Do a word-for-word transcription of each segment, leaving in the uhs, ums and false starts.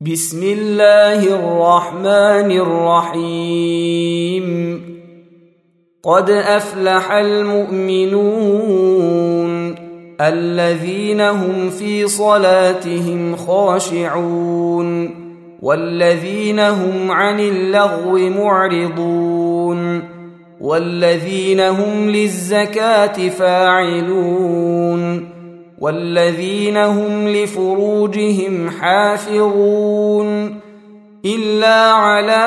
بسم الله الرحمن الرحيم. قد أفلح المؤمنون الذين هم في صلاتهم خاشعون والذين هم عن اللغو معرضون والذين هم للزكاة فاعلون والذين هم لفروجهم حافظون إلا على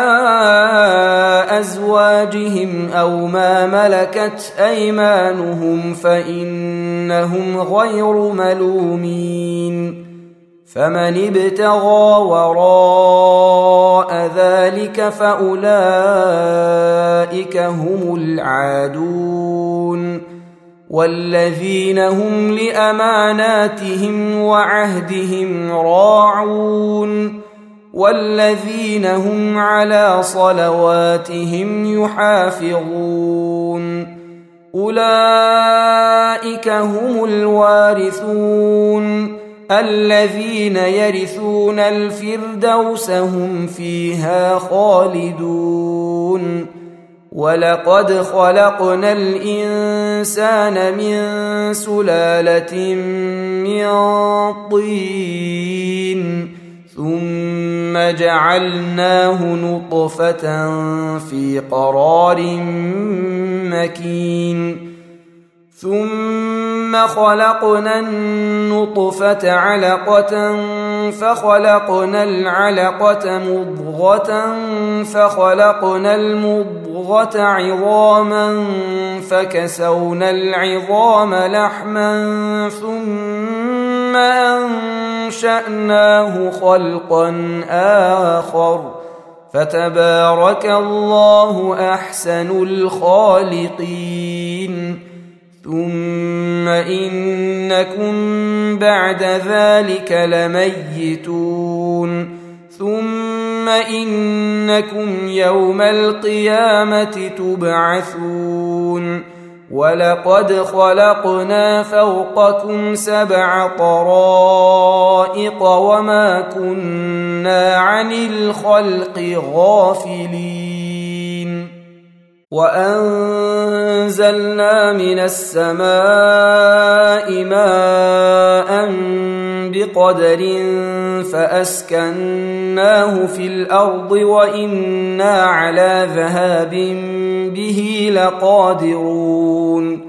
أزواجهم أو ما ملكت أيمانهم فإنهم غير ملومين. فمن ابتغى وراء ذلك فأولئك هم العادون والذين هم لأماناتهم وعهدهم راعون والذين هم على صلواتهم يحافظون. أولئك هم الوارثون الذين يرثون الفردوس هم فيها خالدون. ولقد خلقنا الإنسان من سلالة من طين ثم جعلناه نطفة في قرار مكين ثم خلقنا النطفة علقة فخلقنا العلقة مضغة فخلقنا المضغة عظاما فكسونا العظام لحما ثم أنشأناه خلقا آخر فتبارك الله أحسن الخالقين. ثم إنكم بعد ذلك لميتون ثم إنكم يوم القيامة تبعثون. ولقد خلقنا فوقكم سبع طرائق وما كنا عن الخلق غافلين. وأنزلنا من السماء ماء بقدر فأسكناه في الأرض وإنا على ذهاب به لقادرون.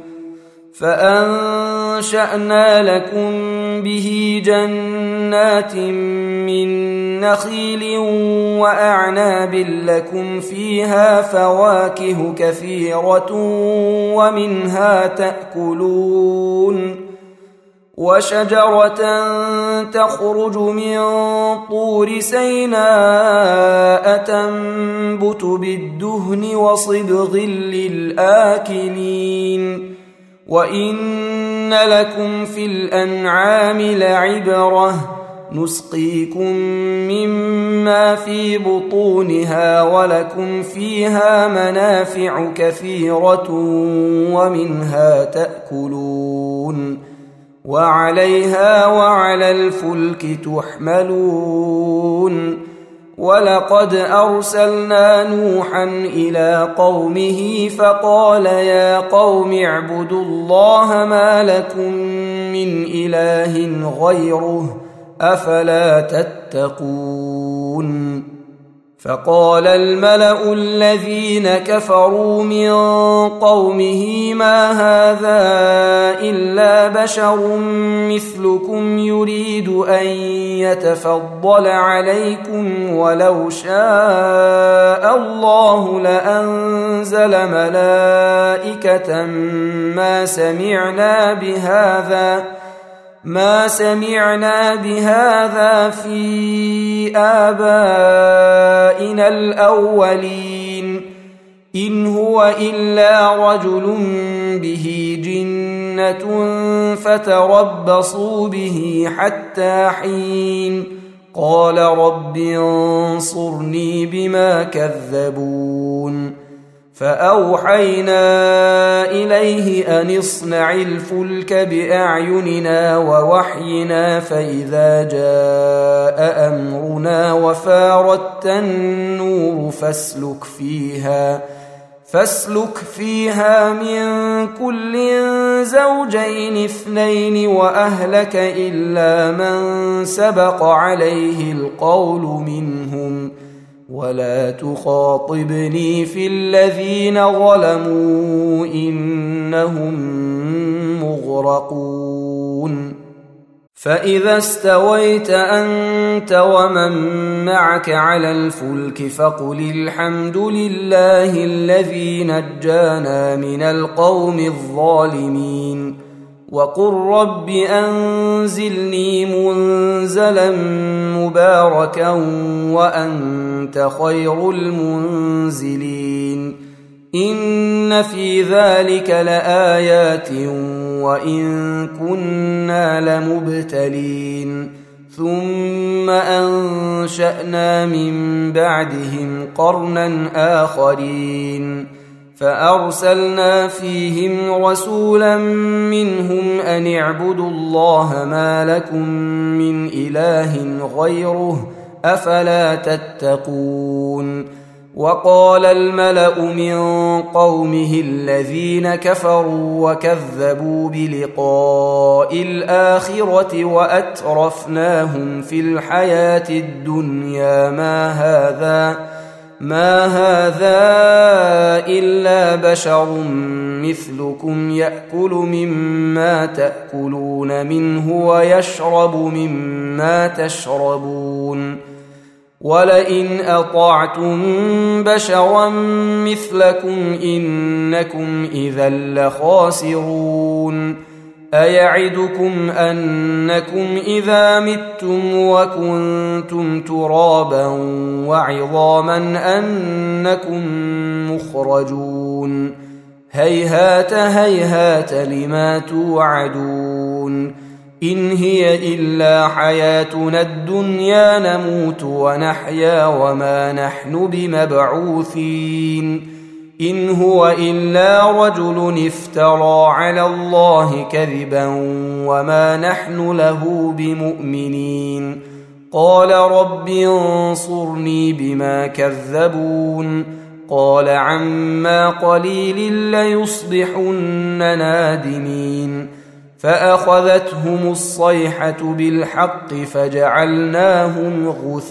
فأنشأنا لكم به جنات من نخيل وأعناب لكم فيها فواكه كثيرة ومنها تأكلون. وشجرة تخرج من طور سيناء تنبت بالدهن وصبغ للآكلين. وإن لكم في الأنعام لعبرة نسقيكم مما في بطونها ولكم فيها منافع كثيرة ومنها تأكلون وعليها وعلى الفلك تحملون. ولقد أرسلنا نوحا إلى قومه فقال يا قوم اعبدوا الله ما لكم من إله غيره أفلا تتقون. فقال الملأ الذين كفروا من قومه ما هذا إلا بشر مثلكم يريد أن يتفضل عليكم ولو شاء الله لأنزل ملائكة ما سمعنا بهذا ما سمعنا بهذا في آبائنا الأولين إن هو إلا رجل به جنة فتربصوا به حتى حين. قال رب انصرني بما كذبون. فأوحينا إليه أن اصنع الفلك بأعيننا ووحينا فإذا جاء أمرنا وفارت النور فاسلك فيها فاسلك فيها من كل زوجين اثنين وأهلك إلا من سبق عليه القول منهم ولا تخاطبني في الذين ظلموا إنهم مغرقون فإذا استويت أنت ومن معك على الفلك فقل الحمد لله الذي نجانا من القوم الظالمين وقل رب أنزلني منزلا مباركا وأنت خير المنزلين إن في ذلك لآيات وإن كنا لمبتلين ثم أنشأنا من بعدهم قرنا آخرين فأرسلنا فيهم رسولا منهم أن اعبدوا الله ما لكم من إله غيره أفلا تتقون وقال الملأ من قومه الذين كفروا وكذبوا بلقاء الآخرة وأترفناهم في الحياة الدنيا ما هذا ما هذا إلا بشر مثلكم يأكل مما تأكلون منه ويشرب مما تشربون ولئن أطعتم بشرا مثلكم إنكم إذا لخاسرون أيعدكم أنكم إذا متم وكنتم ترابا وعظاما أنكم مخرجون هيهات هيهات لما توعدون إن هي إلا حياتنا الدنيا نموت ونحيا وما نحن بمبعوثين إن هو إلا رجل افترى على الله كذبا وما نحن له بمؤمنين قال رب انصرني بما كذبون قال عما قليل ليصبحن نادمين فأخذتهم الصيحة بالحق فجعلناهم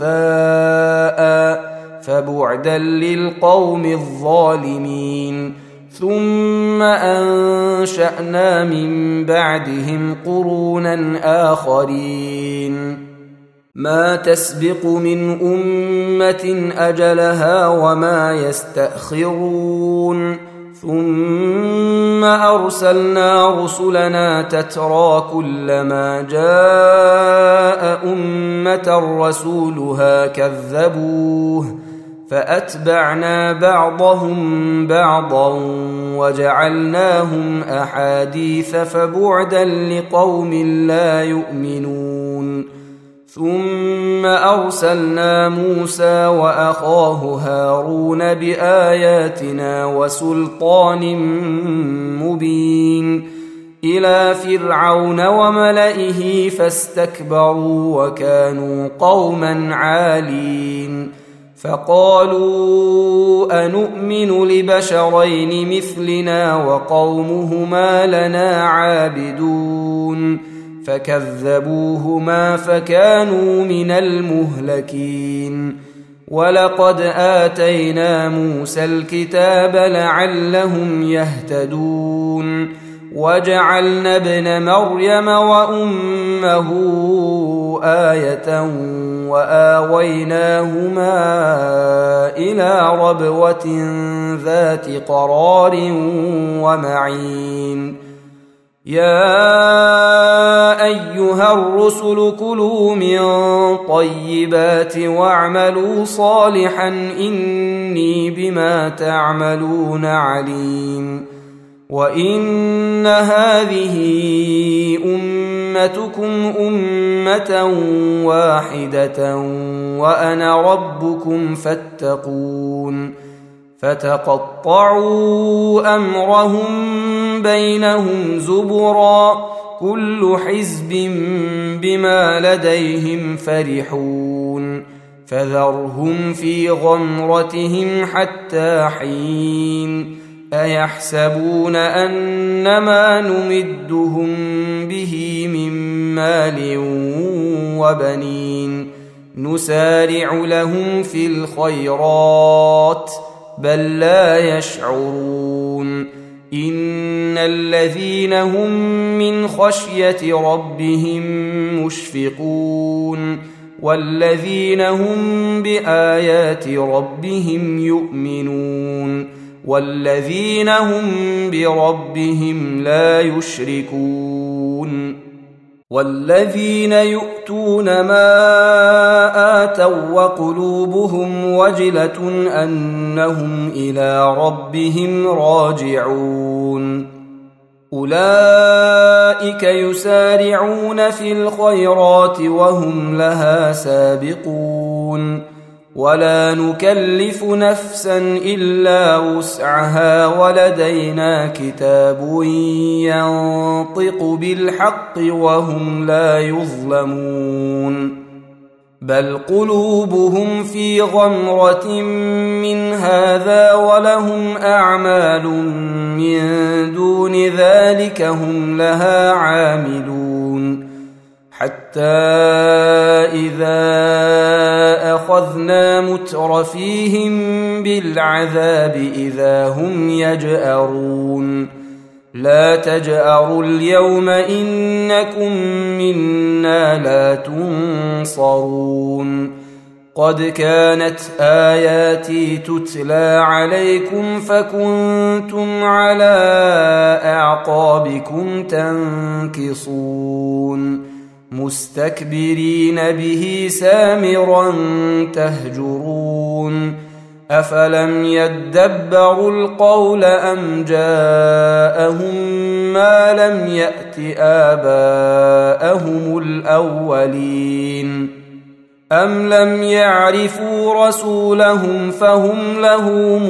غثاء فبعدا للقوم الظالمين ثم أنشأنا من بعدهم قرونا آخرين ما تسبق من أمة أجلها وما يستأخرون ثم أرسلنا رسلنا تترى كلما جاء أمة رسولها كذبوه فأتبعنا بعضهم بعضا وجعلناهم أحاديث فبعدا لقوم لا يؤمنون ثم أرسلنا موسى وأخاه هارون بآياتنا وسلطان مبين إلى فرعون وملئه فاستكبروا وكانوا قوما عالين فقالوا أنؤمن لبشرين مثلنا وقومهما لنا عابدون فكذبوهما فكانوا من المهلكين ولقد آتينا موسى الكتاب لعلهم يهتدون وجعلنا ابن مريم وأمه آية وآويناهما إلى ربوة ذات قرار ومعين يا أيها الرسل كلوا من طيبات واعملوا صالحا إني بما تعملون عليم وإن هذه أمتكم أمة واحدة وأنا ربكم فاتقون فتقطعوا أمرهم بينهم زبرا كل حزب بما لديهم فرحون فذرهم في غمرتهم حتى حين أيحسبون أنما نمدهم به من مال وبنين نسارع لهم في الخيرات بل لا يشعرون إن الذين هم من خشية ربهم مشفقون والذين هم بآيات ربهم يؤمنون والذين هم بربهم لا يشركون والذين يؤتون ما آتوا وقلوبهم وجلة أنهم إلى ربهم راجعون أولئك يسارعون في الخيرات وهم لها سابقون ولا نكلف نفسا إلا وسعها ولدينا كتاب ينطق بالحق وهم لا يظلمون بل قلوبهم في غمرة من هذا ولهم أعمال من دون ذلك هم لها عاملون حتى إذا أخذنا مترفيهم بالعذاب إذا هم يجأرون لا تجأروا اليوم إنكم منا لا تنصرون قد كانت آياتي تتلى عليكم فكنتم على أعقابكم تنكصون مستكبرين به سامرا تهجرون أفلم يدبروا القول أم جاءهم ما لم يأت آباءهم الأولين أم لم يعرفوا رسولهم فهم له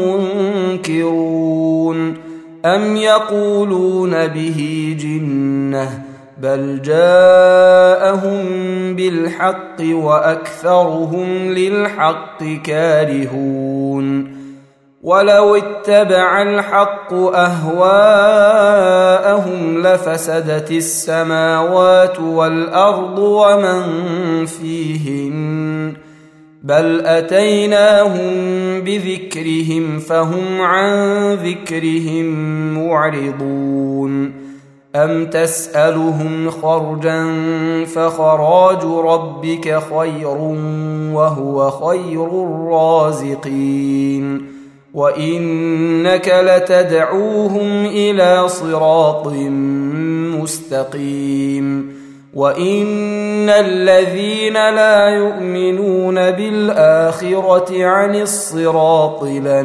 منكرون أم يقولون به جنة بل جاءهم بالحق وأكثرهم للحق كارهون ولو اتبع الحق أهواءهم لفسدت السماوات والأرض ومن فيهن بل أتيناهم بذكرهم فهم عن ذكرهم معرضون أم تسألهم خرجا فخراج ربك خير وهو خير الرازقين وإنك لتدعوهم إلى صراط مستقيم وإن الذين لا يؤمنون بالآخرة عن الصراط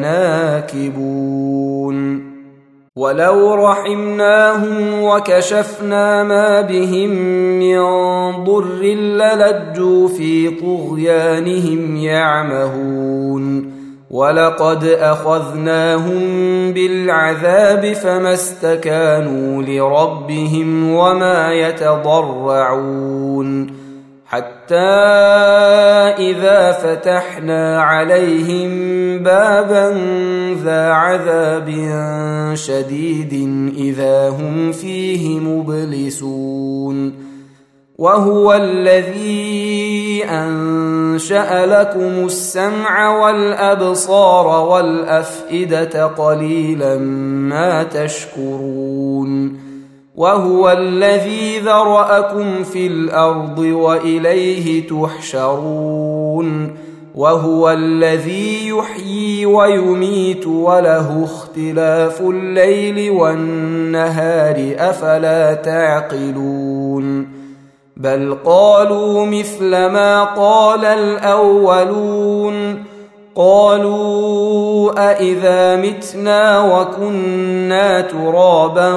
لناكبون ولو رحمناهم وكشفنا ما بهم من ضر للجوا في طغيانهم يعمهون ولقد أخذناهم بالعذاب فما استكانوا لربهم وما يتضرعون حتى إذا فتحنا عليهم بابا ذا عذاب شديد إذا هم فيه مبلسون وهو الذي أنشأ لكم السمع والأبصار والأفئدة قليلا ما تشكرون وهو الذي ذرأكم في الأرض وإليه تحشرون وهو الذي يحيي ويميت وله اختلاف الليل والنهار أفلا تعقلون بل قالوا مثل ما قال الأولون قالوا أإذا متنا وكنا ترابا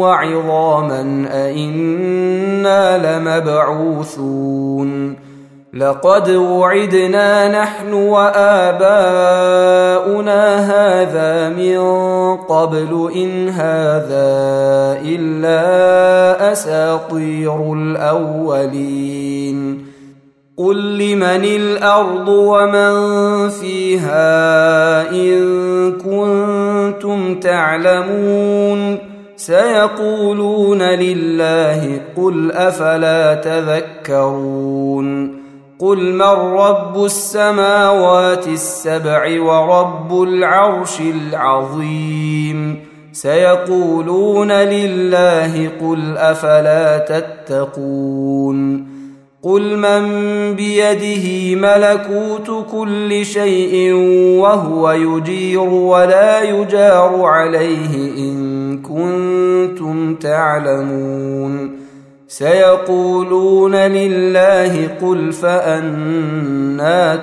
وعظاما أإنا لمبعوثون لقد وعدنا نحن وآباؤنا هذا من قبل إن هذا إلا أساطير الأولين قل لمن الأرض ومن فيها إن كنتم تعلمون سيقولون لله قل أفلا تذكرون قل من رب السماوات السبع ورب العرش العظيم سيقولون لله قل أفلا تتقون قل من بيده ملكوت كل شيء وهو يجير ولا يجار عليه إن كنتم تعلمون سيقولون لله قل فأنى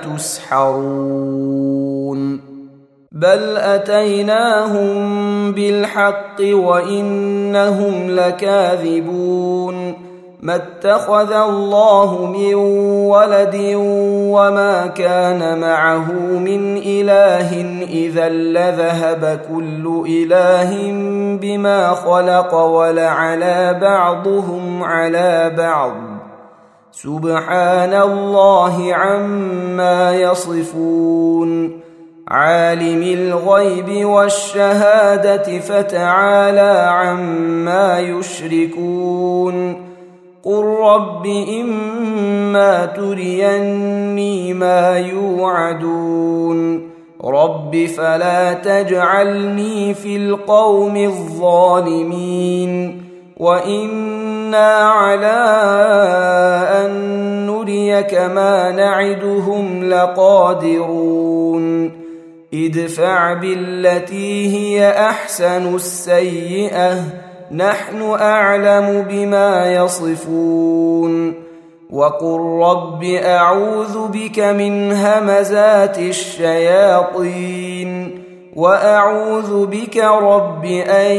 تسحرون بل أتيناهم بالحق وإنهم لكاذبون ما اتخذ الله من ولد وما كان معه من إله إذا لذهب كل إله بما خلق ولعلى بعضهم على بعض سبحان الله عما يصفون عالم الغيب والشهادة فتعالى عما يشركون قل رب إما تريني ما يوعدون رب فلا تجعلني في القوم الظالمين وإنا على أن نريك ما نعدهم لقادرون ادفع بالتي هي أحسن السيئة نحن أعلم بما يصفون وقل رب أعوذ بك من همزات الشياطين وأعوذ بك رب أن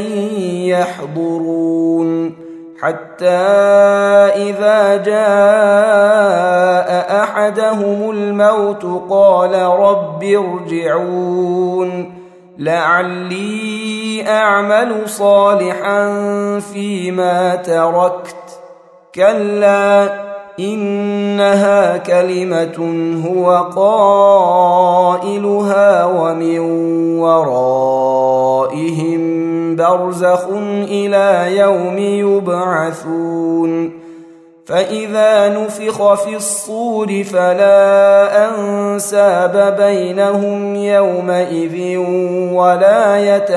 يحضرون حتى إذا جاء أحدهم الموت قال رب ارجعون لعلي أعمل صالحا فيما تركت كلا إنها كلمة هو قائلها ومن ورائهم برزخ إلى يوم يبعثون فإذا نفخ في الصور فلا أنساب بينهم يومئذ ولا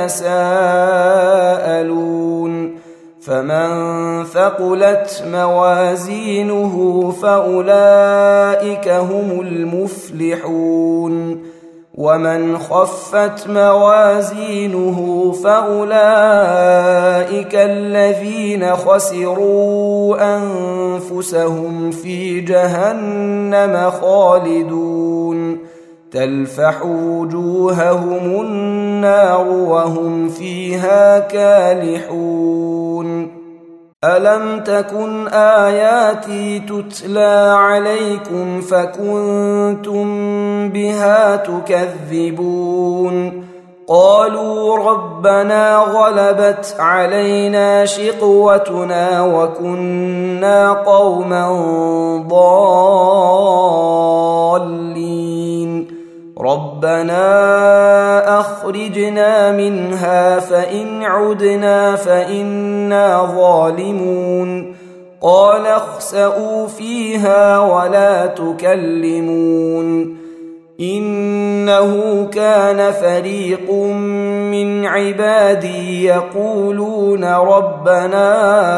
يتساءلون فمن ثقلت موازينه فأولئك هم المفلحون ومن خفت موازينه فأولئك الذين خسروا أنفسهم في جهنم خالدون تلفح وجوههم النار وهم فيها كالحون ألم تكن آياتي تتلى عليكم فكنتم بها تكذبون قالوا ربنا غلبت علينا شقوتنا وكنا قوما ضالين ربنا أخرجنا منها فإن عدنا فإنا ظالمون قال اخسئوا فيها ولا تكلمون إنه كان فريق من عبادي يقولون ربنا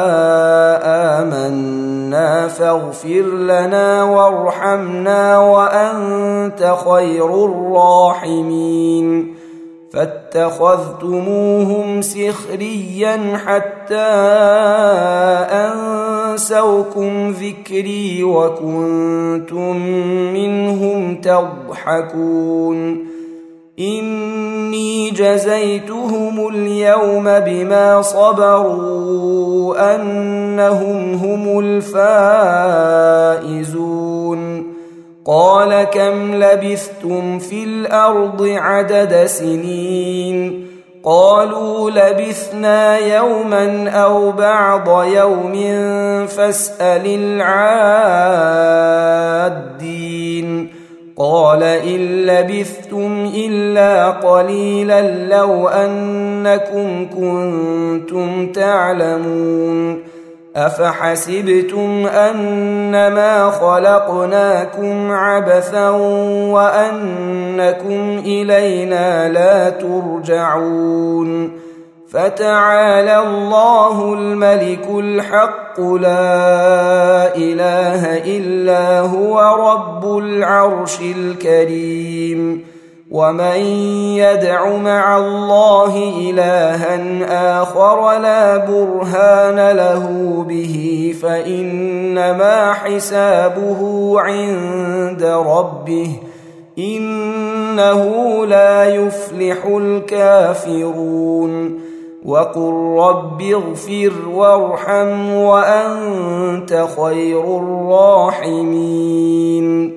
آمنا فاغفر لنا وارحمنا وأنت خير الراحمين فاتخذتموهم سخريا حتى أنسوكم ذكري وكنتم منهم تضحكون إني جزيتهم اليوم بما صبروا أنهم هم الفائزون قال كم لبثتم في الأرض عدد سنين قالوا لبثنا يوما أو بعض يوم فاسأل العادين قال إن لبثتم إلا قليلا لو أنكم كنتم تعلمون أفحسبتم أنما خلقناكم عبثا وأنكم إلينا لا ترجعون فتعالى الله الملك الحق لا إله إلا هو رب العرش الكريم ومن يدع مع الله إلها آخر لا برهان له به فإنما حسابه عند ربه إنه لا يفلح الكافرون وقل رب اغفر وارحم وأنت خير الراحمين